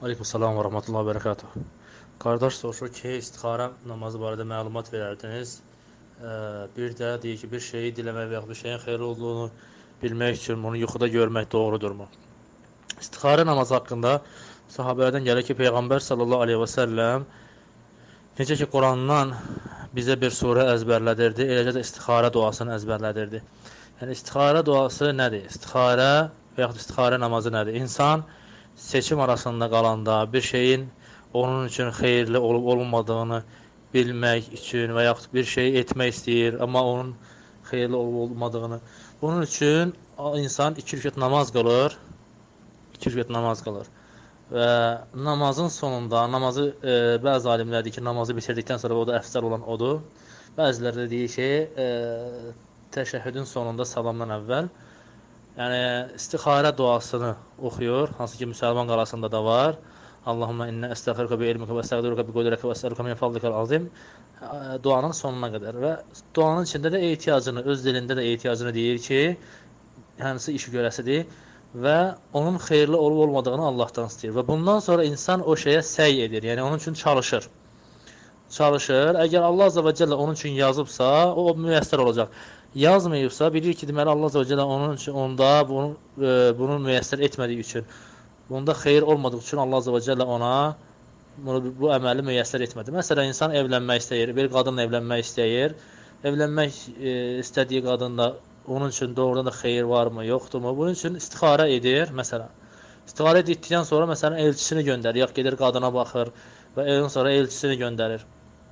Aleykümselam və rəhmətullah və bərəkatuh. Qardaş soruşur ki, istixarə namazı barədə məlumat verərdiniz. Bir də deyir ki, bir şeyi diləmək və yaxud bir şeyin xeyirli olduğunu bilmək üçün bunu yuxuda görmək doğrudurmu? İstixarə namazı haqqında sahabələrdən gəlir ki, Peyğəmbər sallallahu aleyhi və səlləm necə ki, Qurandan bizə bir surə əzbərlədirdi, eləcə də istixarə duasını əzbərlədirdi. Yəni, istixarə duası nədir? İstixarə və yaxud istixarə namazı nədir? İnsan seçim arasında qalanda bir şeyin onun üçün xeyirli olub-olmadığını bilmək üçün və yaxud bir şey etmək istəyir, amma onun xeyirli olub-olmadığını. Bunun üçün insan 2 rükət namaz qılır, 2 rükət namaz qılır. Və namazın sonunda, bəzi alimlər deyir ki, namazı bitirdikdən sonra o da əfsəl olan odur. Bəziləri də deyir ki, təşəhhüdün sonunda salamdan əvvəl, yəni istixarə duasını oxuyur, hansı ki müsəlman arasında da var. Allahumma inna estəğfiruka bi ilmika və estəğfiruka bi qudrika və estəğfiruka min fadlikal azim duanın sonuna qədər və duanın içində də ehtiyacını, öz dilində də ehtiyacını deyir ki, hansı işi görəsidir və onun xeyirli olub-olmadığını Allahdan istəyir və bundan sonra insan o şeyə səy edir, yəni onun üçün çalışır. Əgər Allah Azza və Cəllə onun üçün yazıbsa, o müyəssər olacaq. Yazmayıbsa, bilir ki, deməli Allah Azza və Cəllə onun üçün bunu müyəssər etmədiyi üçün, bunda xeyir olmadığı üçün Allah Azza və Cəllə ona bu əməli müyəssər etmədi. Məsələn, insan evlənmək istəyir, bir qadınla evlənmək istəyir. Evlənmək istədiyi qadında onun üçün doğrudan da xeyir varmı, yoxdurmu? Bunun üçün istixarə edir, məsələn. İstixarə etdikdən sonra, məsələn, elçisini göndərir, yaxud gedir qadına baxır və ondan sonra elçisini göndərir.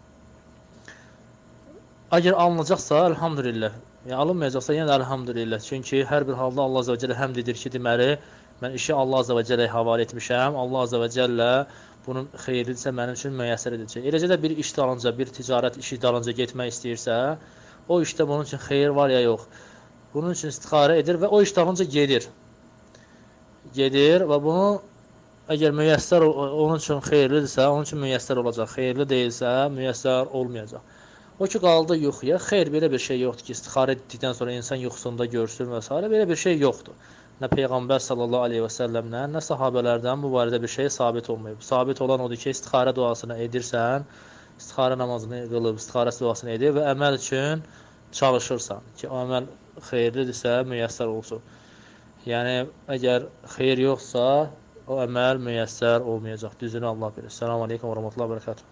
Əgər alınacaqsa, elhamdülillah. Yəni, alınmayacaqsa, yenə də elhamdülillah. Çünki hər bir halda Allah Azza və Cəllə həmd edir ki, deməli, mən işi Allah Azza və Cəlləyə həvalə etmişəm. Allah Azza və Cəllə bunun xeyirlidirsə mənim üçün müyəssər edəcək. Eləcə də bir iş dalınca, bir ticarət işi dalınca getmək istəyirsə, o işdə bunun üçün xeyir var ya yox. Bunun üçün istixarə edir və o iş dalınca gedir. Gedir və bunu əgər müyəssər onun üçün xeyirlidirsə, onun üçün müyəssər olacaq. Xeyirli deyilsə, müyəssər olmayacaq. O ki, qaldı yuxuya, xeyr, belə bir şey yoxdur ki, istixarə etdikdən sonra insan yuxusunda görsün və s. Belə bir şey yoxdur. Nə Peyğəmbər sallallahu aleyhi və səlləmdən, nə sahabələrdən bu barədə bir şey sabit olmayıb. Sabit olan odur ki, istixarə duasını edirsən, istixarə namazını qılıb, istixarə duasını edir və əməl üçün çalışırsan ki, o əməl xeyirlidirsə, müyəssər olsun. Yəni, əgər xeyir yoxsa, o əməl müyəssər olmayacaq. Düzünü Allah bilir. Selamun aleyküm və rəhmətullah və bərəkatuhu.